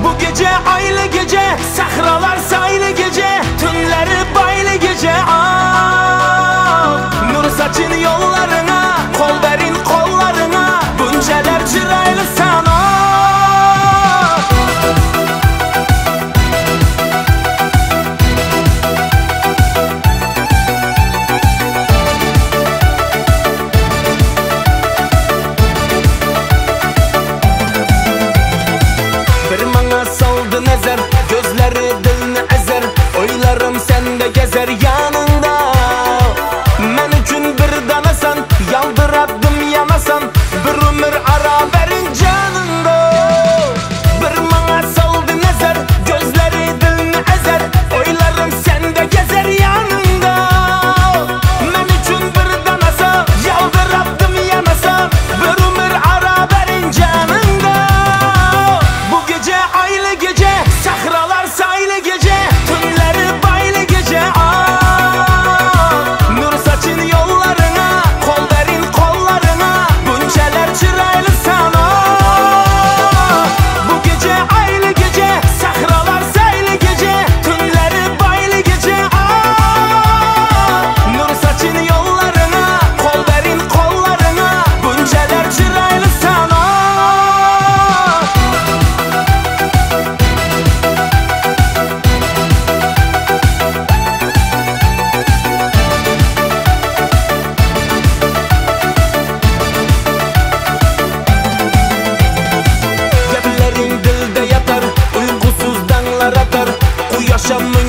Bu gece aylı gece, sahralar saylı gece, tünleri baylı gece. Nur saçın yollarına, kol verin kollarına, bunceler çıraylı sana. Saldı nezer, gözleri dilini ezer, oylarım sende gezer yanında. Men üçün bir danasan, yaldıradım yanasan, bir ömür ara verin canında. Bir bana saldı nezer, gözleri dilini ezer, oylarım sende gezer yanında. Men üçün bir danasan, yaldıradım yanasan, bir ömür ara verin canında. Bu gece aylı gece, sahralar saylı gece, tünleri baylı gece. Nur saçın yollarına, kol verin kollarına, bunceler çıraylı sana. Bu gece aylı gece, sahralar saylı gece, tünleri baylı gece. Nur saçın yollarına, kol verin kollarına, bunceler çıraylı sana. Dilde yatar, uykusuz danlar atar, bu yaşamı